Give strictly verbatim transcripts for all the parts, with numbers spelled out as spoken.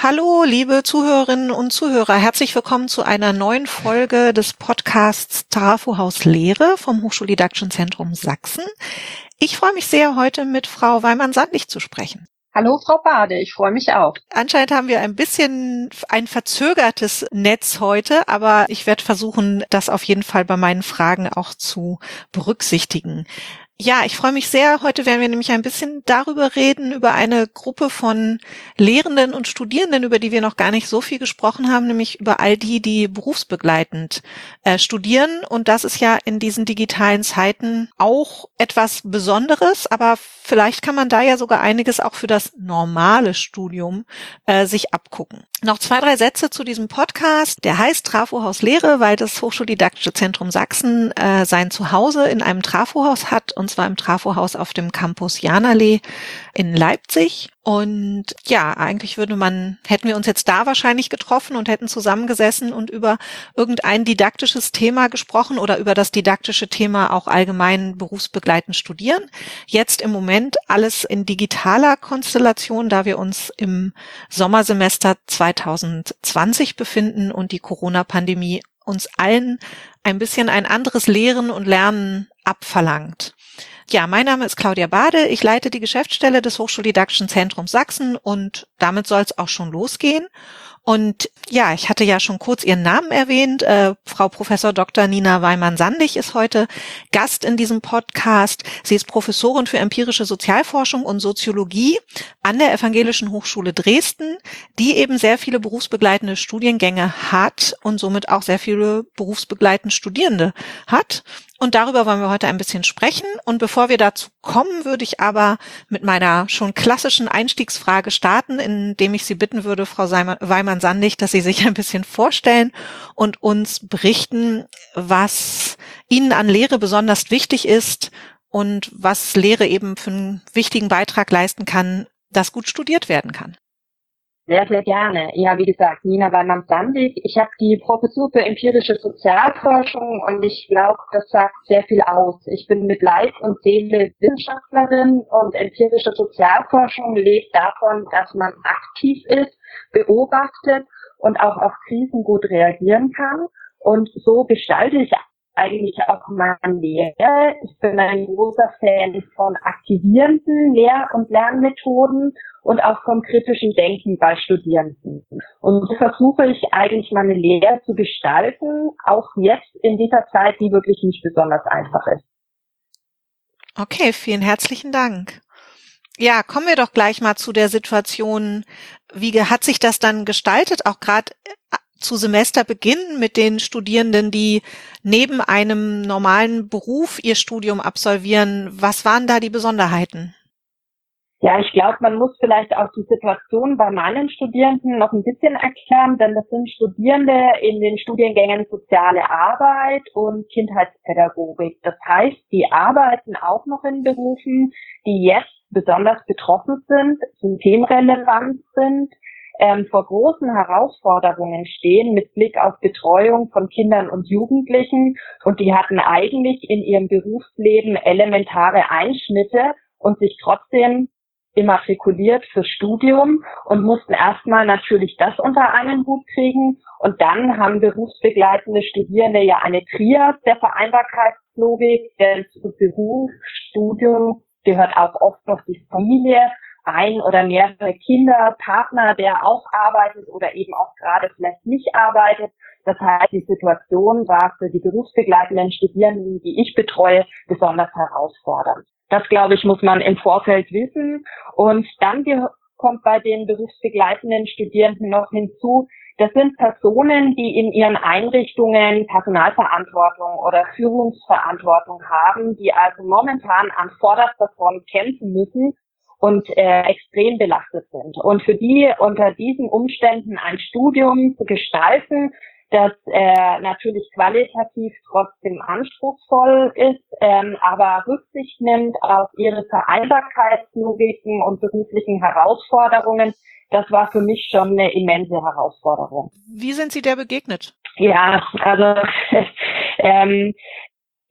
Hallo, liebe Zuhörerinnen und Zuhörer. Herzlich willkommen zu einer neuen Folge des Podcasts Trafohaus Lehre vom Hochschuldidaktischen Zentrum Sachsen. Ich freue mich sehr, heute mit Frau Weimann-Sandlich zu sprechen. Hallo, Frau Bade, ich freue mich auch. Anscheinend haben wir ein bisschen ein verzögertes Netz heute, aber ich werde versuchen, das auf jeden Fall bei meinen Fragen auch zu berücksichtigen. Ja, ich freue mich sehr. Heute werden wir nämlich ein bisschen darüber reden, über eine Gruppe von Lehrenden und Studierenden, über die wir noch gar nicht so viel gesprochen haben, nämlich über all die, die berufsbegleitend äh, studieren. Und das ist ja in diesen digitalen Zeiten auch etwas Besonderes, aber vielleicht kann man da ja sogar einiges auch für das normale Studium äh, sich abgucken. Noch zwei, drei Sätze zu diesem Podcast. Der heißt Trafohaus Lehre, weil das Hochschuldidaktische Zentrum Sachsen äh, sein Zuhause in einem Trafohaus hat, und zwar im Trafohaus auf dem Campus Janallee in Leipzig. Und ja, eigentlich würde man, hätten wir uns jetzt da wahrscheinlich getroffen und hätten zusammengesessen und über irgendein didaktisches Thema gesprochen oder über das didaktische Thema auch allgemein berufsbegleitend studieren. Jetzt im Moment alles in digitaler Konstellation, da wir uns im Sommersemester zwanzig zwanzig befinden und die Corona-Pandemie uns allen ein bisschen ein anderes Lehren und Lernen abverlangt. Ja, mein Name ist Claudia Bade. Ich leite die Geschäftsstelle des Hochschuldidaktischen Zentrums Sachsen und damit soll es auch schon losgehen. Und ja, ich hatte ja schon kurz Ihren Namen erwähnt. Äh, Frau Professor Doktor Nina Weimann-Sandlich ist heute Gast in diesem Podcast. Sie ist Professorin für empirische Sozialforschung und Soziologie an der Evangelischen Hochschule Dresden, die eben sehr viele berufsbegleitende Studiengänge hat und somit auch sehr viele berufsbegleitende Studierende hat. Und darüber wollen wir heute ein bisschen sprechen. Und bevor wir dazu kommen, würde ich aber mit meiner schon klassischen Einstiegsfrage starten, indem ich Sie bitten würde, Frau Weimann-Sandlich, dass Sie sich ein bisschen vorstellen und uns berichten, was Ihnen an Lehre besonders wichtig ist und was Lehre eben für einen wichtigen Beitrag leisten kann, dass gut studiert werden kann. Sehr, sehr gerne. Ja, wie gesagt, Nina Weimann-Sandlich. Ich habe die Professur für empirische Sozialforschung und ich glaube, das sagt sehr viel aus. Ich bin mit Leib und Seele Wissenschaftlerin und empirische Sozialforschung lebt davon, dass man aktiv ist, beobachtet und auch auf Krisen gut reagieren kann. Und so gestalte ich eigentlich auch meine Lehre. Ich bin ein großer Fan von aktivierenden Lehr- und Lernmethoden und auch vom kritischen Denken bei Studierenden. Und so versuche ich eigentlich meine Lehre zu gestalten, auch jetzt in dieser Zeit, die wirklich nicht besonders einfach ist. Okay, vielen herzlichen Dank. Ja, kommen wir doch gleich mal zu der Situation. Wie hat sich das dann gestaltet, auch gerade zu Semesterbeginn mit den Studierenden, die neben einem normalen Beruf ihr Studium absolvieren? Was waren da die Besonderheiten? Ja, ich glaube, man muss vielleicht auch die Situation bei meinen Studierenden noch ein bisschen erklären, denn das sind Studierende in den Studiengängen Soziale Arbeit und Kindheitspädagogik. Das heißt, die arbeiten auch noch in Berufen, die jetzt besonders betroffen sind, systemrelevant sind, ähm, vor großen Herausforderungen stehen mit Blick auf Betreuung von Kindern und Jugendlichen. Und die hatten eigentlich in ihrem Berufsleben elementare Einschnitte und sich trotzdem immatrikuliert fürs Studium und mussten erstmal natürlich das unter einen Hut kriegen. Und dann haben berufsbegleitende Studierende ja eine Trias der Vereinbarkeitslogik, denn zu Beruf, Studium gehört auch oft noch die Familie, ein oder mehrere Kinder, Partner, der auch arbeitet oder eben auch gerade vielleicht nicht arbeitet. Das heißt, die Situation war für die berufsbegleitenden Studierenden, die ich betreue, besonders herausfordernd. Das, glaube ich, muss man im Vorfeld wissen. Und dann kommt bei den berufsbegleitenden Studierenden noch hinzu, das sind Personen, die in ihren Einrichtungen Personalverantwortung oder Führungsverantwortung haben, die also momentan an vorderster Front kämpfen müssen und äh, extrem belastet sind. Und für die unter diesen Umständen ein Studium zu gestalten, das äh, natürlich qualitativ trotzdem anspruchsvoll ist, ähm, aber Rücksicht nimmt auf ihre Vereinbarkeitslogiken und beruflichen Herausforderungen, das war für mich schon eine immense Herausforderung. Wie sind Sie der begegnet? Ja, also ähm,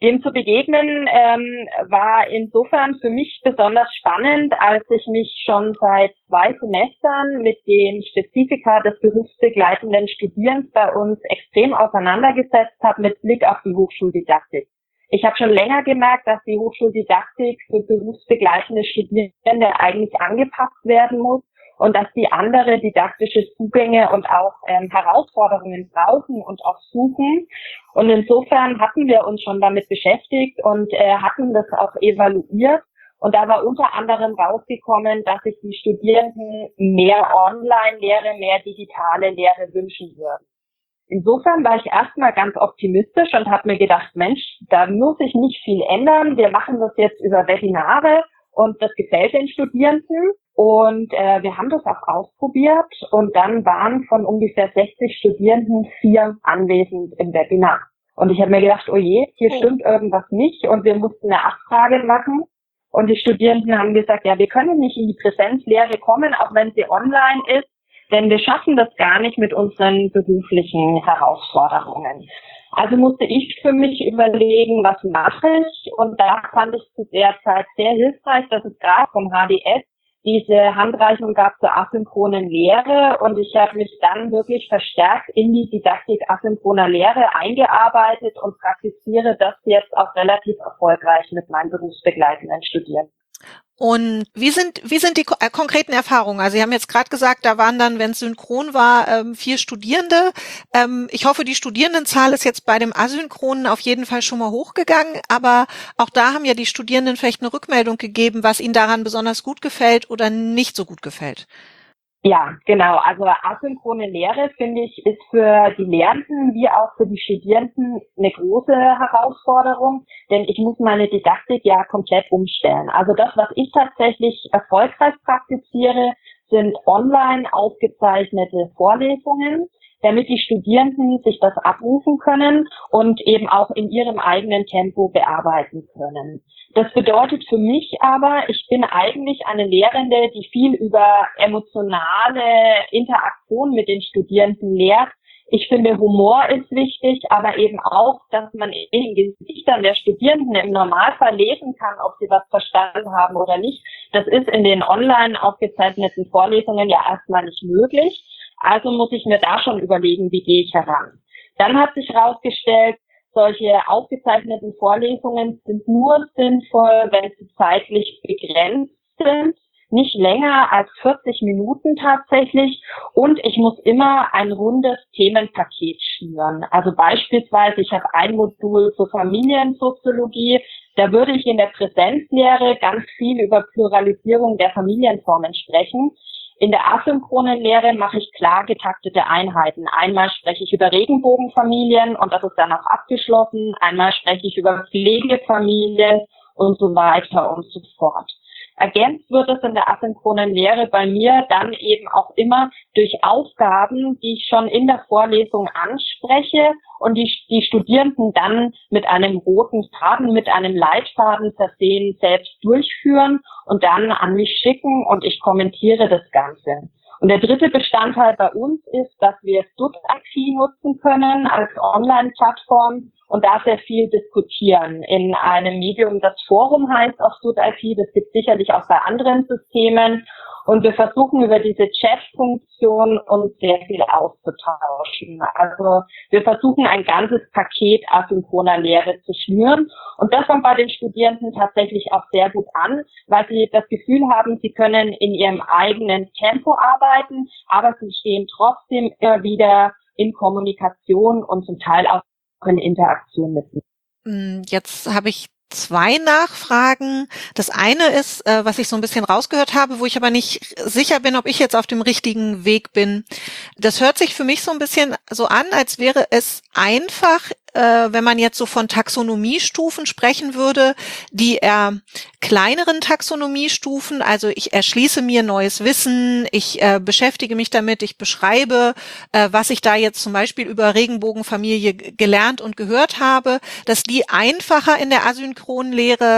Dem zu begegnen ähm, war insofern für mich besonders spannend, als ich mich schon seit zwei Semestern mit den Spezifika des berufsbegleitenden Studierens bei uns extrem auseinandergesetzt habe mit Blick auf die Hochschuldidaktik. Ich habe schon länger gemerkt, dass die Hochschuldidaktik für berufsbegleitende Studierende eigentlich angepasst werden muss und dass die andere didaktische Zugänge und auch ähm, Herausforderungen brauchen und auch suchen. Und insofern hatten wir uns schon damit beschäftigt und äh, hatten das auch evaluiert. Und da war unter anderem rausgekommen, dass sich die Studierenden mehr Online-Lehre, mehr digitale Lehre wünschen würden. Insofern war ich erstmal ganz optimistisch und habe mir gedacht, Mensch, da muss sich nicht viel ändern. Wir machen das jetzt über Webinare und das gefällt den Studierenden. Und äh, wir haben das auch ausprobiert und dann waren von ungefähr sechzig Studierenden vier anwesend im Webinar. Und ich habe mir gedacht, oh je, hier stimmt irgendwas nicht und wir mussten eine Abfrage machen. Und die Studierenden haben gesagt, ja, wir können nicht in die Präsenzlehre kommen, auch wenn sie online ist, denn wir schaffen das gar nicht mit unseren beruflichen Herausforderungen. Also musste ich für mich überlegen, was mache ich? Und da fand ich zu der Zeit sehr hilfreich, dass es gerade vom H D S diese Handreichung gab zur asynchronen Lehre und ich habe mich dann wirklich verstärkt in die Didaktik asynchroner Lehre eingearbeitet und praktiziere das jetzt auch relativ erfolgreich mit meinen berufsbegleitenden Studierenden. Und wie sind wie sind die ko- äh, konkreten Erfahrungen? Also Sie haben jetzt gerade gesagt, da waren dann, wenn es synchron war, ähm, vier Studierende. Ähm, ich hoffe, die Studierendenzahl ist jetzt bei dem Asynchronen auf jeden Fall schon mal hochgegangen. Aber auch da haben ja die Studierenden vielleicht eine Rückmeldung gegeben, was ihnen daran besonders gut gefällt oder nicht so gut gefällt. Ja, genau. Also asynchrone Lehre, finde ich, ist für die Lehrenden wie auch für die Studierenden eine große Herausforderung, denn ich muss meine Didaktik ja komplett umstellen. Also das, was ich tatsächlich erfolgreich praktiziere, sind online aufgezeichnete Vorlesungen, damit die Studierenden sich das abrufen können und eben auch in ihrem eigenen Tempo bearbeiten können. Das bedeutet für mich aber, ich bin eigentlich eine Lehrende, die viel über emotionale Interaktion mit den Studierenden lehrt. Ich finde, Humor ist wichtig, aber eben auch, dass man in den Gesichtern der Studierenden im Normalfall lesen kann, ob sie was verstanden haben oder nicht. Das ist in den online aufgezeichneten Vorlesungen ja erstmal nicht möglich. Also muss ich mir da schon überlegen, wie gehe ich heran. Dann hat sich herausgestellt, solche aufgezeichneten Vorlesungen sind nur sinnvoll, wenn sie zeitlich begrenzt sind, nicht länger als vierzig Minuten tatsächlich. Und ich muss immer ein rundes Themenpaket schnüren. Also beispielsweise, ich habe ein Modul zur Familiensoziologie. Da würde ich in der Präsenzlehre ganz viel über Pluralisierung der Familienformen sprechen. In der asynchronen Lehre mache ich klar getaktete Einheiten. Einmal spreche ich über Regenbogenfamilien und das ist dann auch abgeschlossen. Einmal spreche ich über Pflegefamilien und so weiter und so fort. Ergänzt wird es in der asynchronen Lehre bei mir dann eben auch immer durch Aufgaben, die ich schon in der Vorlesung anspreche und die, die Studierenden dann mit einem roten Faden, mit einem Leitfaden versehen selbst durchführen und dann an mich schicken und ich kommentiere das Ganze. Und der dritte Bestandteil bei uns ist, dass wir StudIP nutzen können als Online-Plattform und da sehr viel diskutieren. In einem Medium, das Forum heißt auch StudIP, das gibt es sicherlich auch bei anderen Systemen. Und wir versuchen über diese Chat-Funktion uns sehr viel auszutauschen. Also wir versuchen ein ganzes Paket asynchroner Lehre zu schnüren. Und das kommt bei den Studierenden tatsächlich auch sehr gut an, weil sie das Gefühl haben, sie können in ihrem eigenen Tempo arbeiten, aber sie stehen trotzdem immer wieder in Kommunikation und zum Teil auch in Interaktion mit mir. Jetzt habe ich zwei Nachfragen. Das eine ist, äh, was ich so ein bisschen rausgehört habe, wo ich aber nicht sicher bin, ob ich jetzt auf dem richtigen Weg bin. Das hört sich für mich so ein bisschen so an, als wäre es einfach, äh, wenn man jetzt so von Taxonomiestufen sprechen würde, die eher kleineren Taxonomiestufen, also ich erschließe mir neues Wissen, ich äh, beschäftige mich damit, ich beschreibe, äh, was ich da jetzt zum Beispiel über Regenbogenfamilie g- gelernt und gehört habe, dass die einfacher in der asynchronen Lehre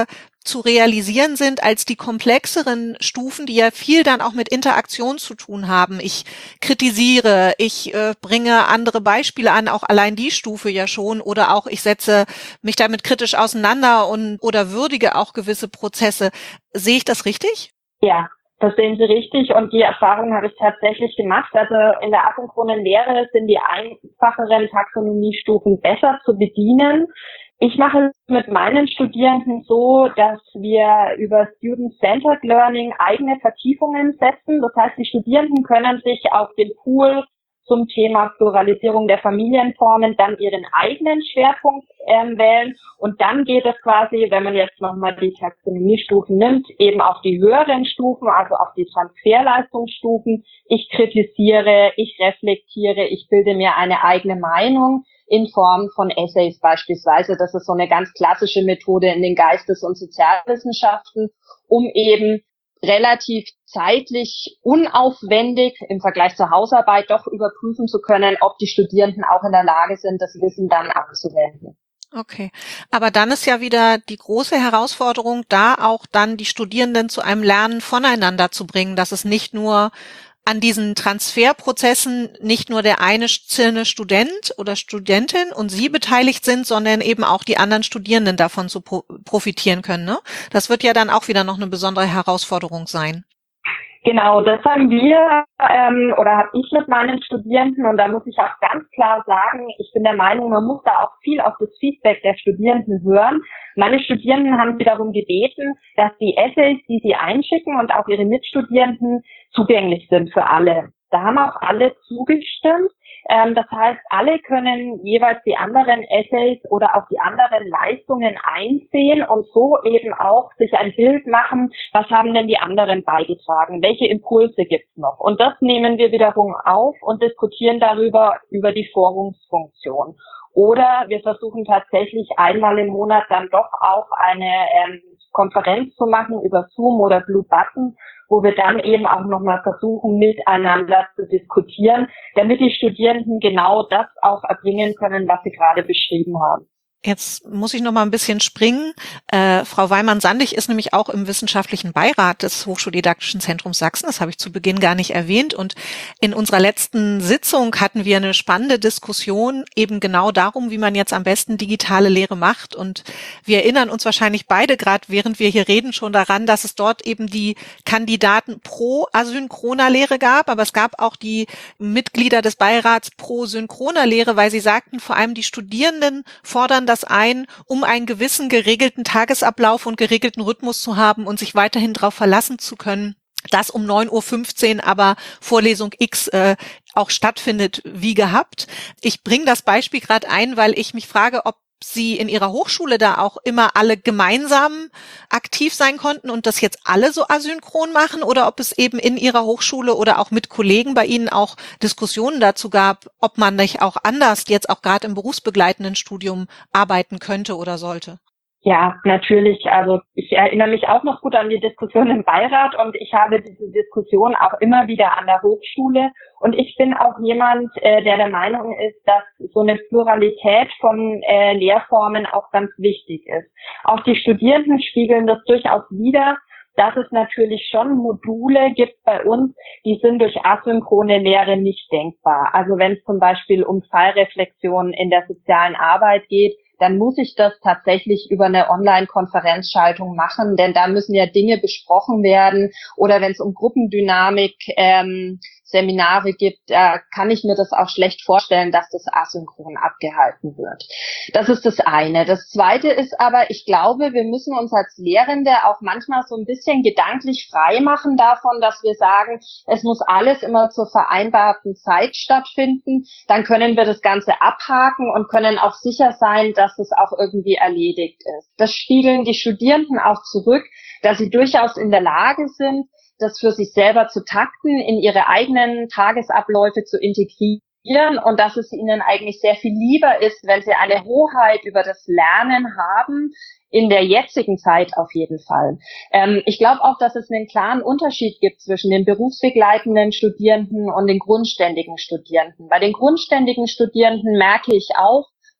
zu realisieren sind als die komplexeren Stufen, die ja viel dann auch mit Interaktion zu tun haben. Ich kritisiere, ich äh, bringe andere Beispiele an, auch allein die Stufe ja schon, oder auch ich setze mich damit kritisch auseinander und oder würdige auch gewisse Prozesse. Sehe ich das richtig? Ja, das sehen Sie richtig, und die Erfahrung habe ich tatsächlich gemacht. Also in der asynchronen Lehre sind die einfacheren Taxonomiestufen besser zu bedienen. Ich mache es mit meinen Studierenden so, dass wir über Student-Centered Learning eigene Vertiefungen setzen. Das heißt, die Studierenden können sich auf den Pool zum Thema Pluralisierung der Familienformen dann ihren eigenen Schwerpunkt ähm, wählen. Und dann geht es quasi, wenn man jetzt nochmal die Taxonomiestufen nimmt, eben auf die höheren Stufen, also auf die Transferleistungsstufen. Ich kritisiere, ich reflektiere, ich bilde mir eine eigene Meinung in Form von Essays beispielsweise. Das ist so eine ganz klassische Methode in den Geistes- und Sozialwissenschaften, um eben relativ zeitlich unaufwendig im Vergleich zur Hausarbeit doch überprüfen zu können, ob die Studierenden auch in der Lage sind, das Wissen dann anzuwenden. Okay, aber dann ist ja wieder die große Herausforderung, da auch dann die Studierenden zu einem Lernen voneinander zu bringen, dass es nicht nur an diesen Transferprozessen nicht nur der einzelne Student oder Studentin und Sie beteiligt sind, sondern eben auch die anderen Studierenden davon zu pro- profitieren können, ne? Das wird ja dann auch wieder noch eine besondere Herausforderung sein. Genau, das haben wir ähm, oder habe ich mit meinen Studierenden, und da muss ich auch ganz klar sagen, ich bin der Meinung, man muss da auch viel auf das Feedback der Studierenden hören. Meine Studierenden haben sie darum gebeten, dass die Essays, die sie einschicken und auch ihre Mitstudierenden zugänglich sind für alle. Da haben auch alle zugestimmt. Ähm, das heißt, alle können jeweils die anderen Essays oder auch die anderen Leistungen einsehen und so eben auch sich ein Bild machen, was haben denn die anderen beigetragen, welche Impulse gibt's noch. Und das nehmen wir wiederum auf und diskutieren darüber, über die Forumsfunktion. Oder wir versuchen tatsächlich einmal im Monat dann doch auch eine ähm, Konferenz zu machen über Zoom oder Blue Button, wo wir dann eben auch nochmal versuchen, miteinander zu diskutieren, damit die Studierenden genau das auch erbringen können, was Sie gerade beschrieben haben. Jetzt muss ich noch mal ein bisschen springen. Äh, Frau Weimann-Sandig ist nämlich auch im wissenschaftlichen Beirat des Hochschuldidaktischen Zentrums Sachsen. Das habe ich zu Beginn gar nicht erwähnt. Und in unserer letzten Sitzung hatten wir eine spannende Diskussion eben genau darum, wie man jetzt am besten digitale Lehre macht. Und wir erinnern uns wahrscheinlich beide gerade, während wir hier reden, schon daran, dass es dort eben die Kandidaten pro asynchroner Lehre gab. Aber es gab auch die Mitglieder des Beirats pro synchroner Lehre, weil sie sagten, vor allem die Studierenden fordern das ein, um einen gewissen geregelten Tagesablauf und geregelten Rhythmus zu haben und sich weiterhin darauf verlassen zu können, dass um neun Uhr fünfzehn aber Vorlesung X äh, auch stattfindet wie gehabt. Ich bringe das Beispiel gerade ein, weil ich mich frage, ob Sie in Ihrer Hochschule da auch immer alle gemeinsam aktiv sein konnten und das jetzt alle so asynchron machen, oder ob es eben in Ihrer Hochschule oder auch mit Kollegen bei Ihnen auch Diskussionen dazu gab, ob man nicht auch anders jetzt auch gerade im berufsbegleitenden Studium arbeiten könnte oder sollte. Ja, natürlich. Also ich erinnere mich auch noch gut an die Diskussion im Beirat, und ich habe diese Diskussion auch immer wieder an der Hochschule. Und ich bin auch jemand, äh, der der Meinung ist, dass so eine Pluralität von äh, Lehrformen auch ganz wichtig ist. Auch die Studierenden spiegeln das durchaus wider, dass es natürlich schon Module gibt bei uns, die sind durch asynchrone Lehre nicht denkbar. Also wenn es zum Beispiel um Fallreflexion in der sozialen Arbeit geht, dann muss ich das tatsächlich über eine Online-Konferenzschaltung machen, denn da müssen ja Dinge besprochen werden. Oder wenn es um Gruppendynamik ähm, Seminare gibt, äh, kann ich mir das auch schlecht vorstellen, dass das asynchron abgehalten wird. Das ist das eine. Das zweite ist aber, ich glaube, wir müssen uns als Lehrende auch manchmal so ein bisschen gedanklich frei machen davon, dass wir sagen, es muss alles immer zur vereinbarten Zeit stattfinden. Dann können wir das Ganze abhaken und können auch sicher sein, dass es auch irgendwie erledigt ist. Das spiegeln die Studierenden auch zurück, dass sie durchaus in der Lage sind, das für sich selber zu takten, in ihre eigenen Tagesabläufe zu integrieren, und dass es ihnen eigentlich sehr viel lieber ist, wenn sie eine Hoheit über das Lernen haben, in der jetzigen Zeit auf jeden Fall. Ähm, ich glaube auch, dass es einen klaren Unterschied gibt zwischen den berufsbegleitenden Studierenden und den grundständigen Studierenden. Bei den grundständigen Studierenden merke ich auch,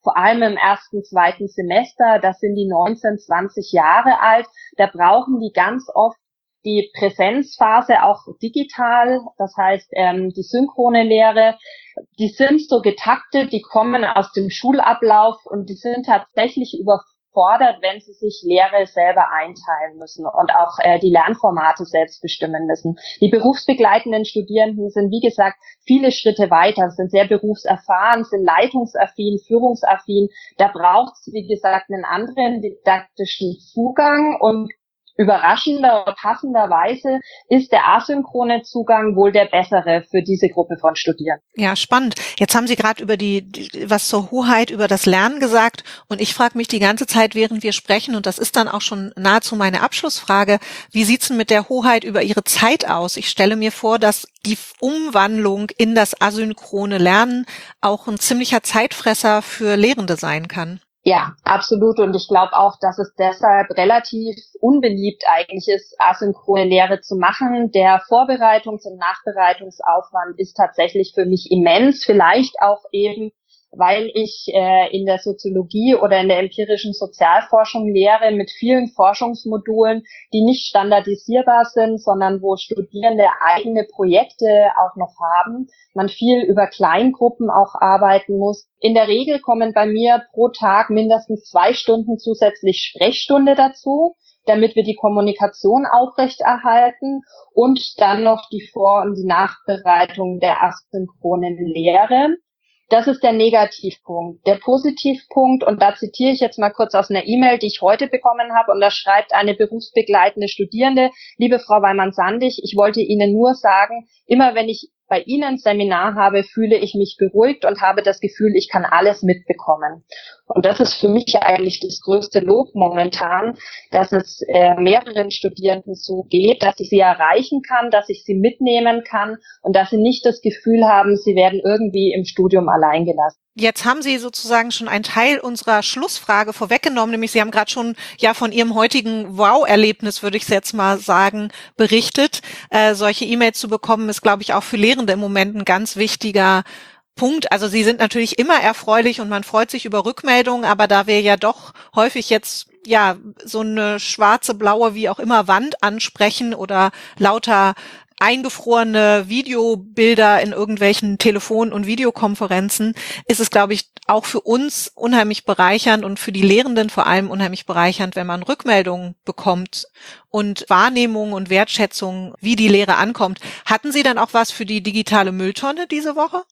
vor allem im ersten, zweiten Semester, das sind die neunzehn, zwanzig Jahre alt, da brauchen die ganz oft die Präsenzphase auch digital, das heißt ähm, die synchrone Lehre. Die sind so getaktet, die kommen aus dem Schulablauf und die sind tatsächlich überfordert, wenn sie sich Lehre selber einteilen müssen und auch äh, die Lernformate selbst bestimmen müssen. Die berufsbegleitenden Studierenden sind, wie gesagt, viele Schritte weiter, sind sehr berufserfahren, sind leitungsaffin, führungsaffin. Da braucht es, wie gesagt, einen anderen didaktischen Zugang und überraschender, passenderweise ist der asynchrone Zugang wohl der bessere für diese Gruppe von Studierenden. Ja, spannend. Jetzt haben Sie gerade über die, die was zur Hoheit über das Lernen gesagt und ich frage mich die ganze Zeit, während wir sprechen, und das ist dann auch schon nahezu meine Abschlussfrage, wie sieht's denn mit der Hoheit über Ihre Zeit aus? Ich stelle mir vor, dass die Umwandlung in das asynchrone Lernen auch ein ziemlicher Zeitfresser für Lehrende sein kann. Ja, absolut. Und ich glaube auch, dass es deshalb relativ unbeliebt eigentlich ist, asynchrone Lehre zu machen. Der Vorbereitungs- und Nachbereitungsaufwand ist tatsächlich für mich immens. Vielleicht auch eben, weil ich äh, in der Soziologie oder in der empirischen Sozialforschung lehre mit vielen Forschungsmodulen, die nicht standardisierbar sind, sondern wo Studierende eigene Projekte auch noch haben. Man viel über Kleingruppen auch arbeiten muss. In der Regel kommen bei mir pro Tag mindestens zwei Stunden zusätzlich Sprechstunde dazu, damit wir die Kommunikation aufrechterhalten und dann noch die Vor- und die Nachbereitung der asynchronen Lehre. Das ist der Negativpunkt. Der Positivpunkt, und da zitiere ich jetzt mal kurz aus einer E-Mail, die ich heute bekommen habe, und da schreibt eine berufsbegleitende Studierende: Liebe Frau Weimann-Sandig, ich wollte Ihnen nur sagen, immer wenn ich bei Ihnen Seminar habe, fühle ich mich beruhigt und habe das Gefühl, ich kann alles mitbekommen. Und das ist für mich eigentlich das größte Lob momentan, dass es äh, mehreren Studierenden so geht, dass ich sie erreichen kann, dass ich sie mitnehmen kann und dass sie nicht das Gefühl haben, sie werden irgendwie im Studium allein gelassen. Jetzt haben Sie sozusagen schon einen Teil unserer Schlussfrage vorweggenommen, nämlich Sie haben gerade schon ja von Ihrem heutigen Wow-Erlebnis, würde ich jetzt mal sagen, berichtet. Äh, solche E-Mails zu bekommen, ist, glaube ich, auch für Lehrende im Moment ein ganz wichtiger Punkt. Also sie sind natürlich immer erfreulich und man freut sich über Rückmeldungen, aber da wir ja doch häufig jetzt ja so eine schwarze, blaue, wie auch immer Wand ansprechen oder lauter eingefrorene Videobilder in irgendwelchen Telefon- und Videokonferenzen, ist es, glaube ich, auch für uns unheimlich bereichernd und für die Lehrenden vor allem unheimlich bereichernd, wenn man Rückmeldungen bekommt und Wahrnehmung und Wertschätzung, wie die Lehre ankommt. Hatten Sie dann auch was für die digitale Mülltonne diese Woche?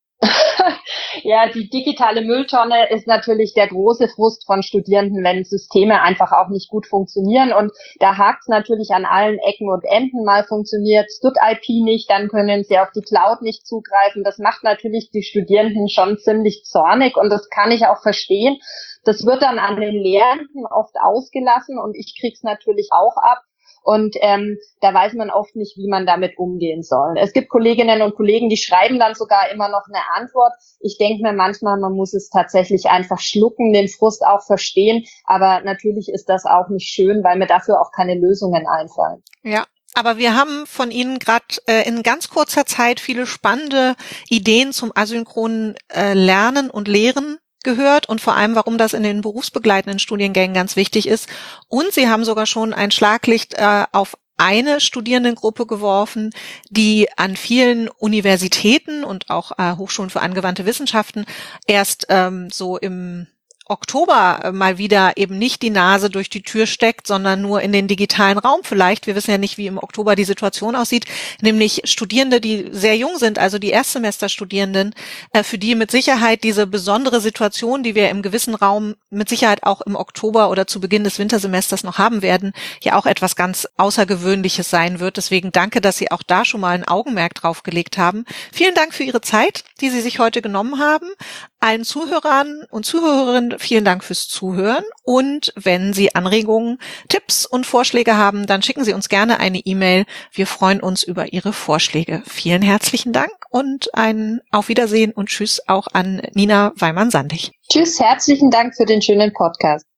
Ja, die digitale Mülltonne ist natürlich der große Frust von Studierenden, wenn Systeme einfach auch nicht gut funktionieren. Und da hakt es natürlich an allen Ecken und Enden. Mal funktioniert S T U D I P nicht, dann können sie auf die Cloud nicht zugreifen. Das macht natürlich die Studierenden schon ziemlich zornig und das kann ich auch verstehen. Das wird dann an den Lehrenden oft ausgelassen und ich krieg's natürlich auch ab. Und ähm, da weiß man oft nicht, wie man damit umgehen soll. Es gibt Kolleginnen und Kollegen, die schreiben dann sogar immer noch eine Antwort. Ich denke mir manchmal, man muss es tatsächlich einfach schlucken, den Frust auch verstehen. Aber natürlich ist das auch nicht schön, weil mir dafür auch keine Lösungen einfallen. Ja. Aber wir haben von Ihnen gerade äh, in ganz kurzer Zeit viele spannende Ideen zum asynchronen äh, Lernen und Lehren gehört und vor allem, warum das in den berufsbegleitenden Studiengängen ganz wichtig ist. Und Sie haben sogar schon ein Schlaglicht äh, auf eine Studierendengruppe geworfen, die an vielen Universitäten und auch äh, Hochschulen für angewandte Wissenschaften erst ähm, so im Oktober mal wieder eben nicht die Nase durch die Tür steckt, sondern nur in den digitalen Raum vielleicht. Wir wissen ja nicht, wie im Oktober die Situation aussieht, nämlich Studierende, die sehr jung sind, also die Erstsemesterstudierenden, für die mit Sicherheit diese besondere Situation, die wir im gewissen Raum mit Sicherheit auch im Oktober oder zu Beginn des Wintersemesters noch haben werden, ja auch etwas ganz Außergewöhnliches sein wird. Deswegen danke, dass Sie auch da schon mal ein Augenmerk drauf gelegt haben. Vielen Dank für Ihre Zeit, die Sie sich heute genommen haben. Allen Zuhörern und Zuhörerinnen vielen Dank fürs Zuhören und wenn Sie Anregungen, Tipps und Vorschläge haben, dann schicken Sie uns gerne eine E-Mail. Wir freuen uns über Ihre Vorschläge. Vielen herzlichen Dank und ein Auf Wiedersehen und Tschüss auch an Nina Weimann-Sandig. Tschüss, herzlichen Dank für den schönen Podcast.